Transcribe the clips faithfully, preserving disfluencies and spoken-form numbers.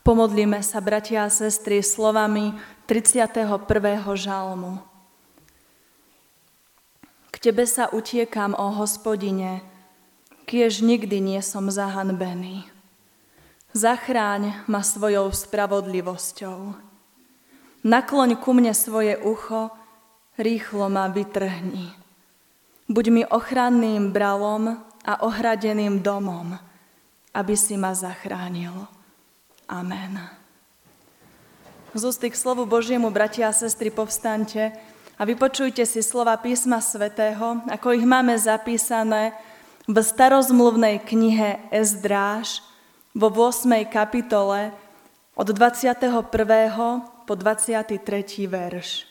Pomodlíme sa, bratia a sestry, slovami tridsiateho prvého žalmu. K Tebe sa utiekam, ó Hospodine, kiež nikdy nie som zahanbený. Zachráň ma svojou spravodlivosťou. Nakloň ku mne svoje ucho, rýchlo ma vytrhni. Buď mi ochranným bralom a ohradeným domom, aby si ma zachránil. Amen. Z ústy k slovu Božiemu, bratia a sestry, povstaňte a vypočujte si slova písma svätého, ako ich máme zapísané v starozmluvnej knihe Ezdráž vo ôsmej kapitole od dvadsiateho prvého po dvadsiaty tretí verš.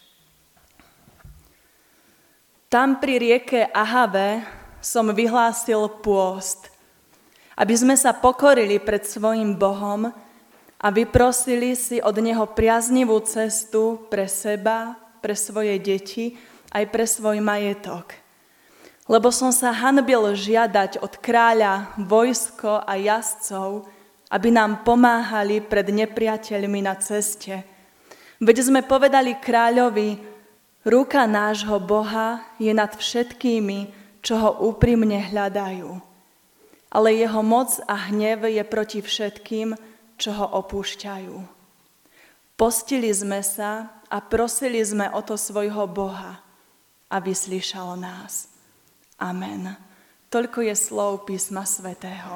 Tam pri rieke Ahave som vyhlásil pôst, aby sme sa pokorili pred svojim Bohom a vyprosili si od Neho priaznivú cestu pre seba, pre svoje deti, aj pre svoj majetok. Lebo som sa hanbil žiadať od kráľa vojsko a jazdcov, aby nám pomáhali pred nepriateľmi na ceste. Veď sme povedali kráľovi, ruka nášho Boha je nad všetkými, čo ho úprimne hľadajú. Ale jeho moc a hnev je proti všetkým, čo ho opúšťajú. Postili sme sa a prosili sme o to svojho Boha a vyslyšal nás. Amen. Toľko je slov písma svätého.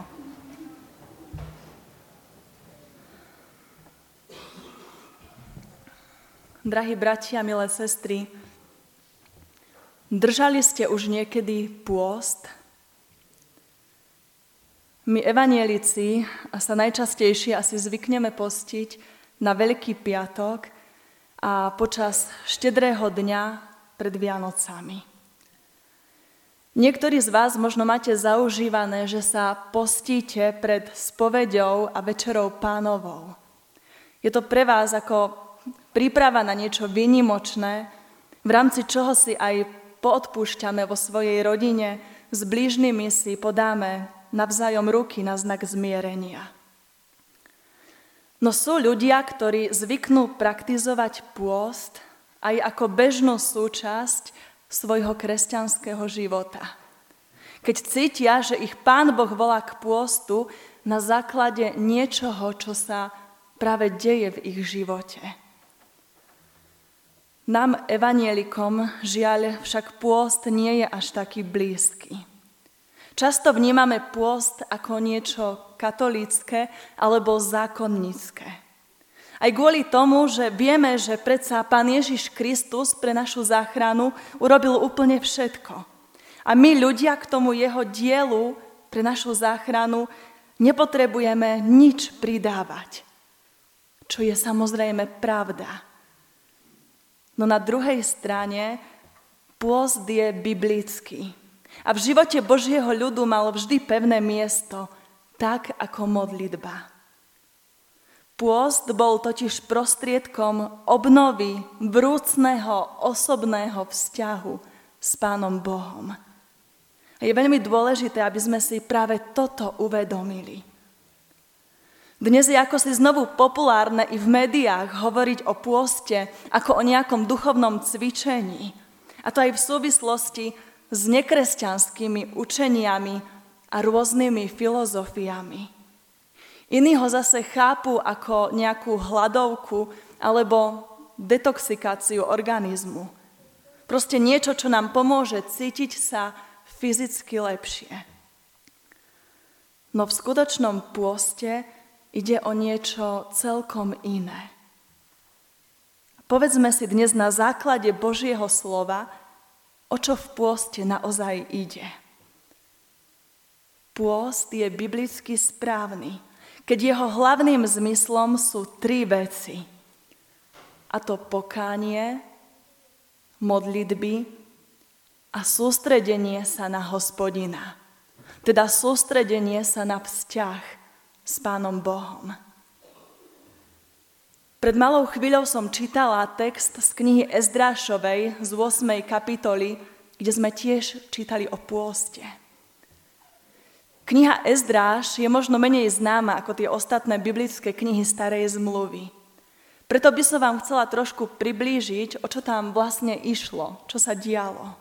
Drahí bratia, milé sestry, držali ste už niekedy pôst? My evanjelici sa najčastejšie asi zvykneme postiť na Veľký piatok a počas štedrého dňa pred Vianocami. Niektorí z vás možno máte zaužívané, že sa postíte pred spoveďou a večerou Pánovou. Je to pre vás ako príprava na niečo výnimočné, v rámci čoho si aj poodpúšťame vo svojej rodine, s blížnymi si podáme navzájom ruky na znak zmierenia. No sú ľudia, ktorí zvyknú praktizovať pôst aj ako bežnú súčasť svojho kresťanského života. Keď cítia, že ich Pán Boh volá k pôstu na základe niečoho, čo sa práve deje v ich živote. Nám, evanjelikom, žiaľ, však pôst nie je až taký blízky. Často vnímame pôst ako niečo katolícke alebo zákonnícke. Aj kvôli tomu, že vieme, že predsa Pán Ježiš Kristus pre našu záchranu urobil úplne všetko. A my ľudia k tomu jeho dielu pre našu záchranu nepotrebujeme nič pridávať. Čo je samozrejme pravda. No na druhej strane pôst je biblický. A v živote Božieho ľudu mal vždy pevné miesto, tak ako modlitba. Pôst bol totiž prostriedkom obnovy vrúcneho osobného vzťahu s Pánom Bohom. A je veľmi dôležité, aby sme si práve toto uvedomili. Dnes je ako si znovu populárne i v médiách hovoriť o pôste ako o nejakom duchovnom cvičení. A to aj v súvislosti s nekresťanskými učeniami a rôznymi filozofiami. Iní ho zase chápu ako nejakú hladovku alebo detoxikáciu organizmu. Proste niečo, čo nám pomôže cítiť sa fyzicky lepšie. No v skutočnom pôste ide o niečo celkom iné. Povedzme si dnes na základe Božieho slova, o čo v pôste naozaj ide. Pôst je biblicky správny, keď jeho hlavným zmyslom sú tri veci. A to pokánie, modlitby a sústredenie sa na Hospodina. Teda sústredenie sa na vzťah s Pánom Bohom. Pred malou chvíľou som čítala text z knihy Ezdrášovej z ôsmej kapitoly, kde sme tiež čítali o pôste. Kniha Ezdráš je možno menej známa ako tie ostatné biblické knihy Starej zmluvy. Preto by som vám chcela trošku priblížiť, o čo tam vlastne išlo, čo sa dialo.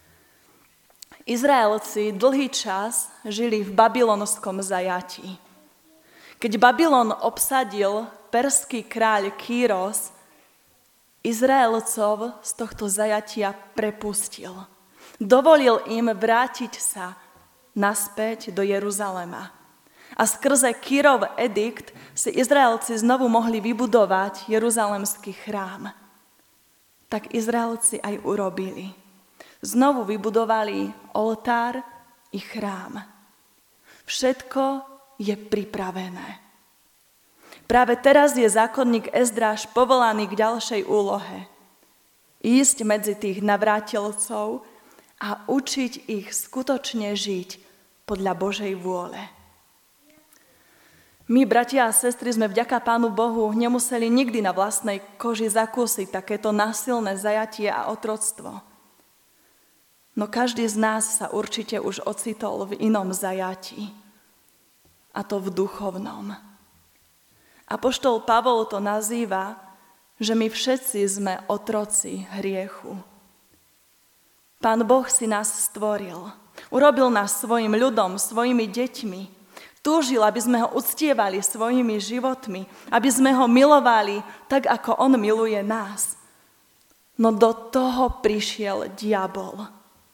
Izraelci dlhý čas žili v babylonskom zajatí. Keď Babylon obsadil perský kráľ Kýros, Izraelcov z tohto zajatia prepustil. Dovolil im vrátiť sa naspäť do Jeruzalema. A skrze Kýrov edikt si Izraelci znovu mohli vybudovať Jeruzalemský chrám. Tak Izraelci aj urobili. Znovu vybudovali oltár i chrám. Všetko je pripravené. Práve teraz je zákonník Ezdráš povolaný k ďalšej úlohe. Ísť medzi tých navrátilcov a učiť ich skutočne žiť podľa Božej vôle. My, bratia a sestry, sme vďaka Pánu Bohu nemuseli nikdy na vlastnej koži zakúsiť takéto násilné zajatie a otroctvo. No každý z nás sa určite už ocitol v inom zajatí, a to v duchovnom. Apoštol Pavol to nazýva, že my všetci sme otroci hriechu. Pán Boh si nás stvoril. Urobil nás svojim ľudom, svojimi deťmi. Túžil, aby sme ho uctievali svojimi životmi, aby sme ho milovali tak, ako on miluje nás. No do toho prišiel diabol.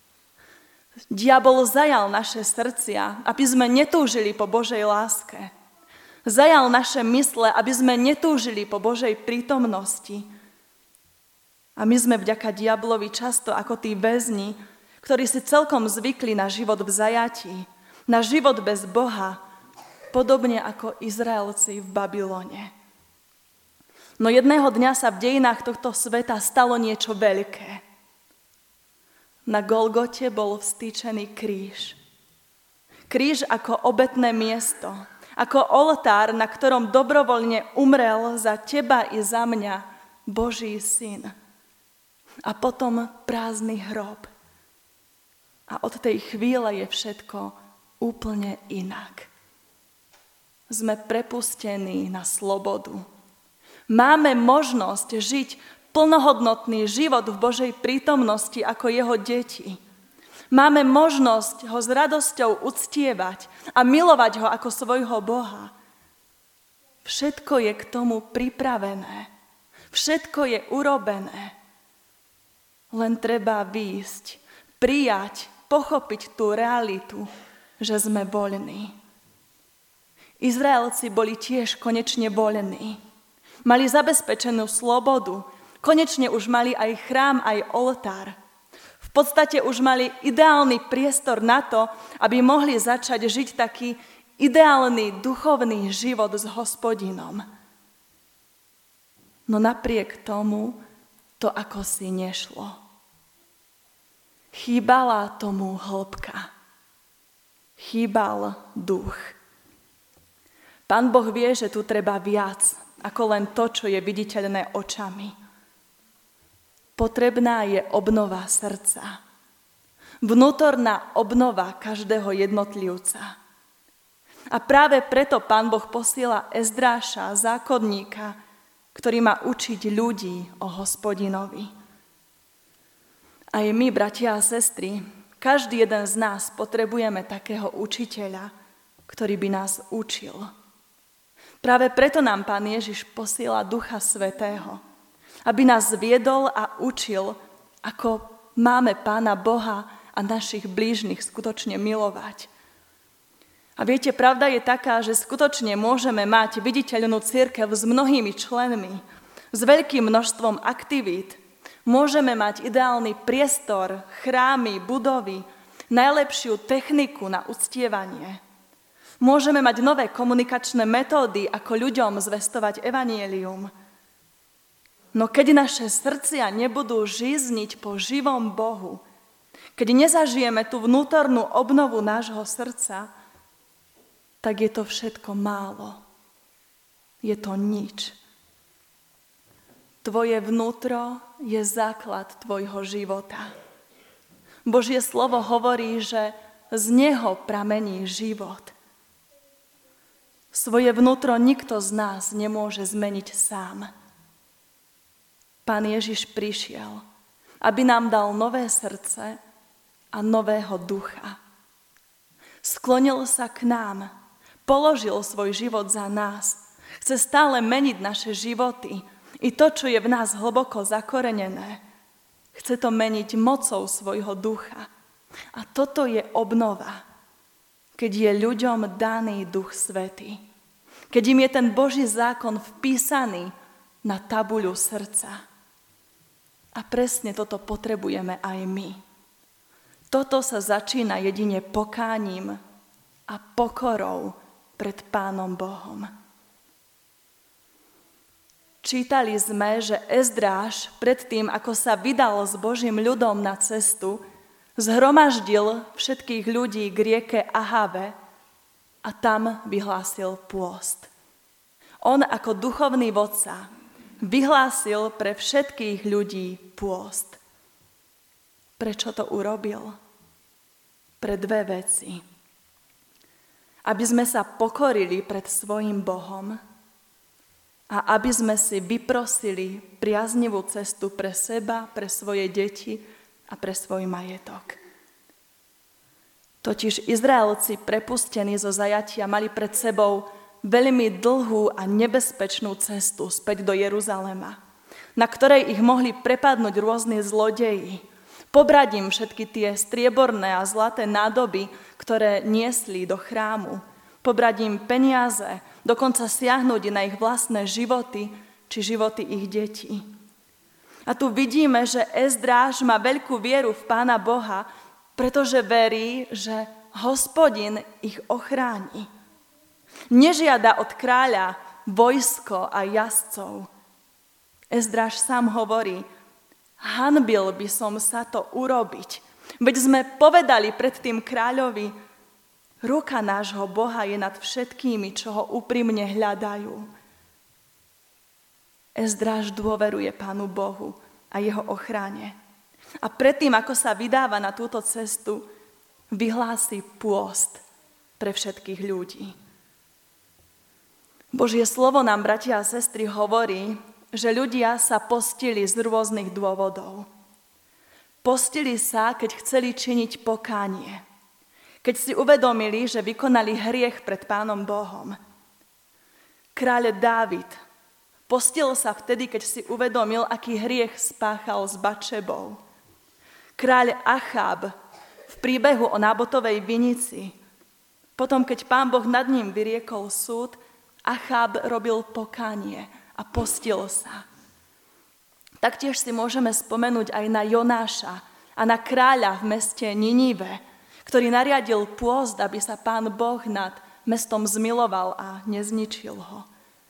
Diabol zajal naše srdcia, aby sme netúžili po Božej láske. Zajal naše mysle, aby sme netúžili po Božej prítomnosti. A my sme vďaka diablovi často ako tí väzni, ktorí si celkom zvykli na život v zajatí, na život bez Boha, podobne ako Izraelci v Babylone. No jedného dňa sa v dejinách tohto sveta stalo niečo veľké. Na Golgote bol vstýčený kríž. Kríž ako obetné miesto, ako oltár, na ktorom dobrovoľne umrel za teba i za mňa Boží syn. A potom prázdny hrob. A od tej chvíle je všetko úplne inak. Sme prepustení na slobodu. Máme možnosť žiť plnohodnotný život v Božej prítomnosti ako jeho deti. Máme možnosť ho s radosťou uctievať a milovať ho ako svojho Boha. Všetko je k tomu pripravené. Všetko je urobené. Len treba výjsť, prijať, pochopiť tú realitu, že sme voľní. Izraelci boli tiež konečne voľní. Mali zabezpečenú slobodu. Konečne už mali aj chrám, aj oltár. V podstate už mali ideálny priestor na to, aby mohli začať žiť taký ideálny duchovný život s Hospodinom. No napriek tomu to ako si nešlo. Chýbala tomu hĺbka. Chýbal duch. Pán Boh vie, že tu treba viac, ako len to, čo je viditeľné očami. Potrebná je obnova srdca. Vnútorná obnova každého jednotlivca. A práve preto Pán Boh posiela Ezdráša, zákonníka, ktorý má učiť ľudí o Hospodinovi. Aj my, bratia a sestry, každý jeden z nás potrebujeme takého učiteľa, ktorý by nás učil. Práve preto nám Pán Ježiš posiela Ducha Svätého, aby nás viedol a učil, ako máme Pána Boha a našich blížnych skutočne milovať. A viete, pravda je taká, že skutočne môžeme mať viditeľnú cirkev s mnohými členmi, s veľkým množstvom aktivít. Môžeme mať ideálny priestor, chrámy, budovy, najlepšiu techniku na uctievanie. Môžeme mať nové komunikačné metódy, ako ľuďom zvestovať evanjelium. No keď naše srdcia nebudú žízniť po živom Bohu, keď nezažijeme tú vnútornú obnovu nášho srdca, tak je to všetko málo. Je to nič. Tvoje vnútro je základ tvojho života. Božie slovo hovorí, že Z neho pramení život. Svoje vnútro nikto z nás nemôže zmeniť sám. Pán Ježiš prišiel, aby nám dal nové srdce a nového ducha. Sklonil sa k nám, položil svoj život za nás. Chce stále meniť naše životy i to, čo je v nás hlboko zakorenené. Chce to meniť mocou svojho ducha. A toto je obnova, keď je ľuďom daný Duch Svätý. Keď im je ten Boží zákon vpísaný na tabuľu srdca. A presne toto potrebujeme aj my. Toto sa začína jedine pokáním a pokorou pred Pánom Bohom. Čítali sme, že Ezdráš predtým, ako sa vydal s Božím ľudom na cestu, zhromaždil všetkých ľudí k rieke Ahave a tam vyhlásil pôst. On ako duchovný vodca vyhlásil pre všetkých ľudí pôst. Prečo to urobil? Pre dve veci. Aby sme sa pokorili pred svojim Bohom a aby sme si vyprosili priaznivú cestu pre seba, pre svoje deti a pre svoj majetok. Totiž Izraelci prepustení zo zajatia mali pred sebou veľmi dlhú a nebezpečnú cestu späť do Jeruzalema, na ktorej ich mohli prepadnúť rôzni zlodeji, pobrať im všetky tie strieborné a zlaté nádoby, ktoré niesli do chrámu, pobrať im peniaze, dokonca siahnuť na ich vlastné životy či životy ich detí. A tu vidíme, že Ezdráš má veľkú vieru v Pána Boha, pretože verí, že Hospodin ich ochráni. Nežiada od kráľa vojsko a jazdcov. Ezdráš sám hovorí, hanbil by som sa to urobiť. Veď sme povedali pred tým kráľovi, ruka nášho Boha je nad všetkými, čo ho úprimne hľadajú. Ezdráš dôveruje Pánu Bohu a jeho ochráne. A predtým, ako sa vydáva na túto cestu, vyhlási pôst pre všetkých ľudí. Božie slovo nám, bratia a sestry, hovorí, že ľudia sa postili z rôznych dôvodov. Postili sa, keď chceli činiť pokánie. Keď si uvedomili, že vykonali hriech pred Pánom Bohom. Kráľ Dávid postil sa vtedy, keď si uvedomil, aký hriech spáchal s Batšebou. Kráľ Achab v príbehu o Nábotovej vinici. Potom, keď Pán Boh nad ním vyriekol súd, Achab robil pokánie a postil sa. Taktiež si môžeme spomenúť aj na Jonáša a na kráľa v meste Ninive, ktorý nariadil pôst, aby sa Pán Boh nad mestom zmiloval a nezničil ho.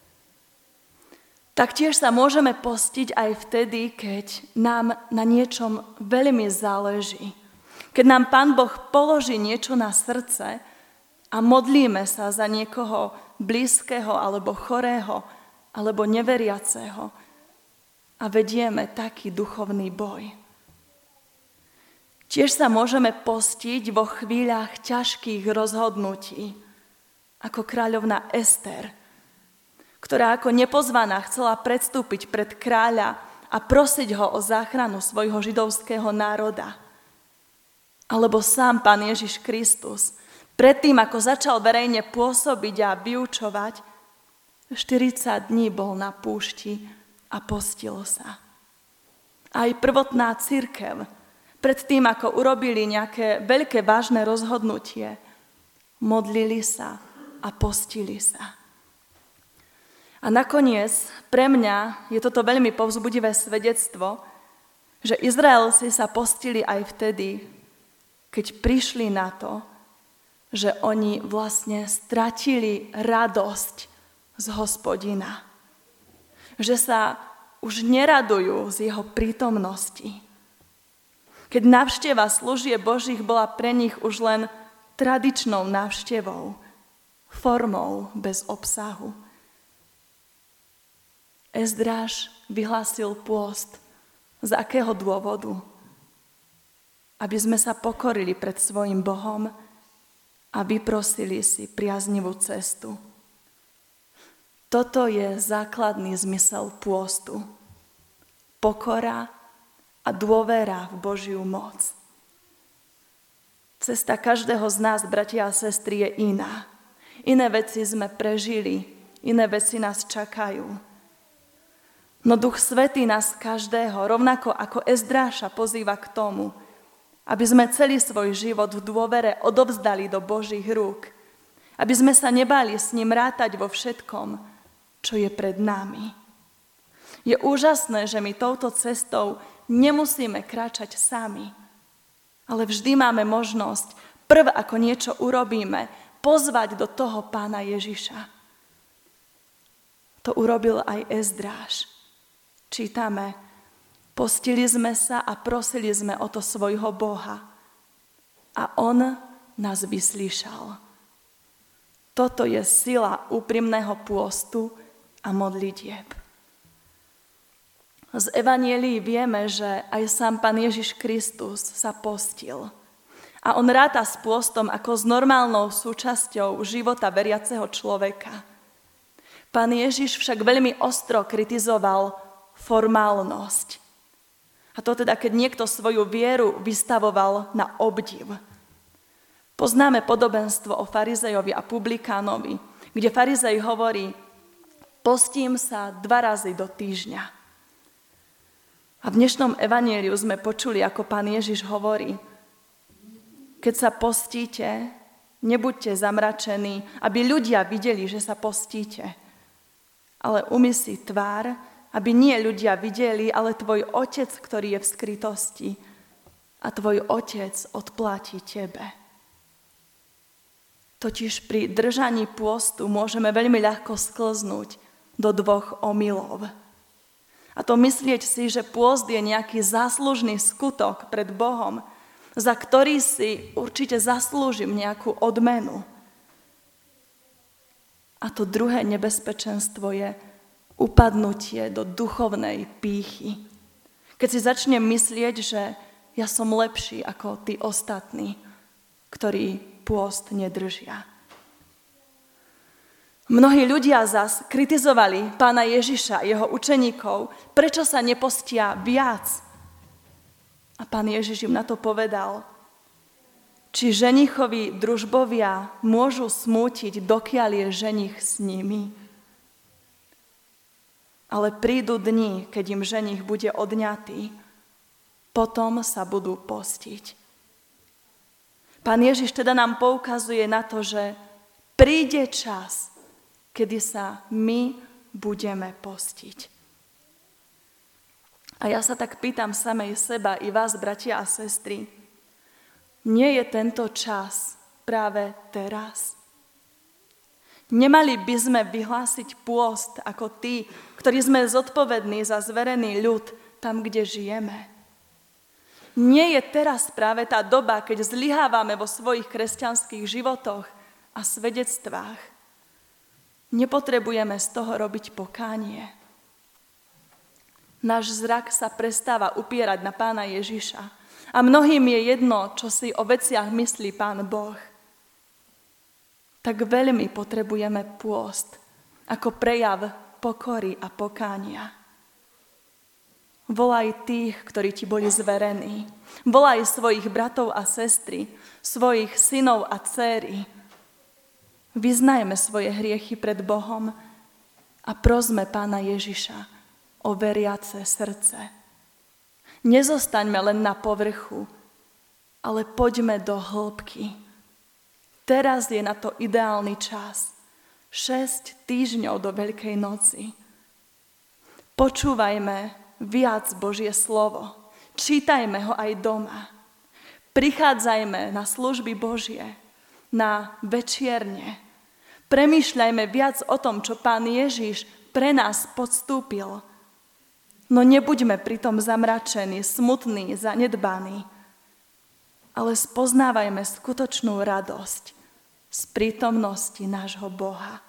Taktiež sa môžeme postiť aj vtedy, keď nám na niečom veľmi záleží. Keď nám Pán Boh položí niečo na srdce a modlíme sa za niekoho blízkeho alebo chorého alebo neveriaceho a vedieme taký duchovný boj. Tiež sa môžeme postiť vo chvíľach ťažkých rozhodnutí, ako kráľovna Ester, ktorá ako nepozvaná chcela predstúpiť pred kráľa a prosiť ho o záchranu svojho židovského národa. Alebo sám Pán Ježiš Kristus, predtým ako začal verejne pôsobiť a vyučovať, štyridsať dní bol na púšti a postil sa. Aj prvotná cirkev, predtým ako urobili nejaké veľké vážne rozhodnutie, modlili sa a postili sa. A nakoniec pre mňa je toto veľmi povzbudivé svedectvo, že Izraelci sa postili aj vtedy, keď prišli na to, že oni vlastne stratili radosť z Hospodina. Že sa už neradujú z jeho prítomnosti. Keď návšteva služieb Božích bola pre nich už len tradičnou návštevou, formou bez obsahu. Ezdráš vyhlásil pôst. Z akého dôvodu? Aby sme sa pokorili pred svojim Bohom a vyprosili si priaznivú cestu. Toto je základný zmysel pôstu. Pokora a dôvera v Božiu moc. Cesta každého z nás, bratia a sestry, je iná. Iné veci sme prežili, iné veci nás čakajú. No Duch Svätý nás každého, rovnako ako Ezdráša, pozýva k tomu, aby sme celý svoj život v dôvere odovzdali do Božích rúk. Aby sme sa nebáli s ním rátať vo všetkom, čo je pred nami. Je úžasné, že my touto cestou nemusíme kráčať sami, ale vždy máme možnosť, prv ako niečo urobíme, pozvať do toho Pána Ježiša. To urobil aj Ezdráš. Čítame: postili sme sa a prosili sme o to svojho Boha a on nás vyslíšal. Toto je sila úprimného pôstu a modlitieb. Z Evanielií vieme, že aj sám Pán Ježiš Kristus sa postil. A on ráta s pôstom ako s normálnou súčasťou života veriaceho človeka. Pán Ježiš však veľmi ostro kritizoval formálnosť. A to teda, keď niekto svoju vieru vystavoval na obdiv. Poznáme podobenstvo o farizejovi a publikánovi, kde farizej hovorí: postím sa dva razy do týždňa. A v dnešnom evanjeliu sme počuli, ako Pán Ježiš hovorí: keď sa postíte, nebuďte zamračení, aby ľudia videli, že sa postíte. Ale umyj si tvár, aby nie ľudia videli, ale tvoj Otec, ktorý je v skrytosti. A tvoj Otec odplatí tebe. Totiž pri držaní pôstu môžeme veľmi ľahko sklznúť do dvoch omylov. A to myslieť si, že pôst je nejaký záslužný skutok pred Bohom, za ktorý si určite zaslúžim nejakú odmenu. A to druhé nebezpečenstvo je upadnutie do duchovnej pýchy. Keď si začnem myslieť, že ja som lepší ako tí ostatní, ktorí pôst nedržia. Mnohí ľudia zas kritizovali Pána Ježiša a jeho učeníkov, prečo sa nepostia viac. A Pán Ježiš im na to povedal: či ženichovi družbovia môžu smútiť, dokiaľ je ženich s nimi. Ale prídu dni, keď im ženich bude odňatý, potom sa budú postiť. Pán Ježiš teda nám poukazuje na to, že príde čas, kedy sa my budeme postiť. A ja sa tak pýtam samej seba i vás, bratia a sestry, nie je tento čas práve teraz? Nemali by sme vyhlásiť pôst ako tí, ktorí sme zodpovední za zverený ľud tam, kde žijeme? Nie je teraz práve tá doba, keď zlyhávame vo svojich kresťanských životoch a svedectvách? Nepotrebujeme z toho robiť pokánie. Náš zrak sa prestáva upierať na Pána Ježiša a mnohým je jedno, čo si o veciach myslí Pán Boh. Tak veľmi potrebujeme pôst ako prejav pokory a pokánia. Volaj tých, ktorí ti boli zverení. Volaj svojich bratov a sestry, svojich synov a dcéry. Vyznajme svoje hriechy pred Bohom a prosme Pána Ježiša o veriace srdce. Nezostaňme len na povrchu, ale poďme do hĺbky. Teraz je na to ideálny čas. Šesť týždňov do Veľkej noci. Počúvajme viac Božie slovo. Čítajme ho aj doma. Prichádzajme na služby Božie, na večierne. Premýšľajme viac o tom, čo Pán Ježiš pre nás podstúpil. No nebuďme pritom zamračení, smutní, zanedbaní, ale spoznávajme skutočnú radosť z prítomnosti nášho Boha.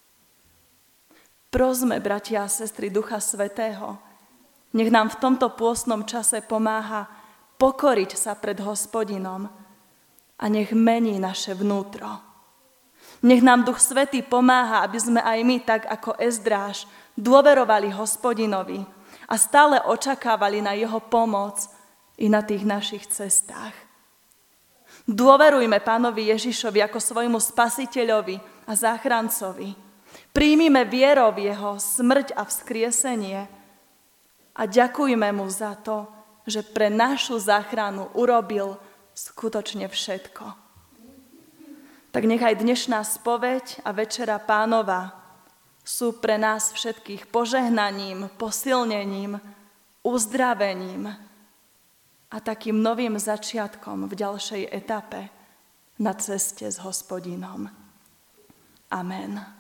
Prosme, bratia a sestry, Ducha Svätého, nech nám v tomto pôstnom čase pomáha pokoriť sa pred Hospodinom a nech mení naše vnútro. Nech nám Duch Svätý pomáha, aby sme aj my, tak ako Ezdráš, dôverovali Hospodinovi a stále očakávali na jeho pomoc i na tých našich cestách. Dôverujme Pánovi Ježišovi ako svojmu spasiteľovi a záchrancovi. Príjmime vierou jeho smrť a vzkriesenie a ďakujme mu za to, že pre našu záchranu urobil skutočne všetko. Tak nechaj dnešná spoveď a večera Pánova sú pre nás všetkých požehnaním, posilnením, uzdravením a takým novým začiatkom v ďalšej etape na ceste s Hospodinom. Amen.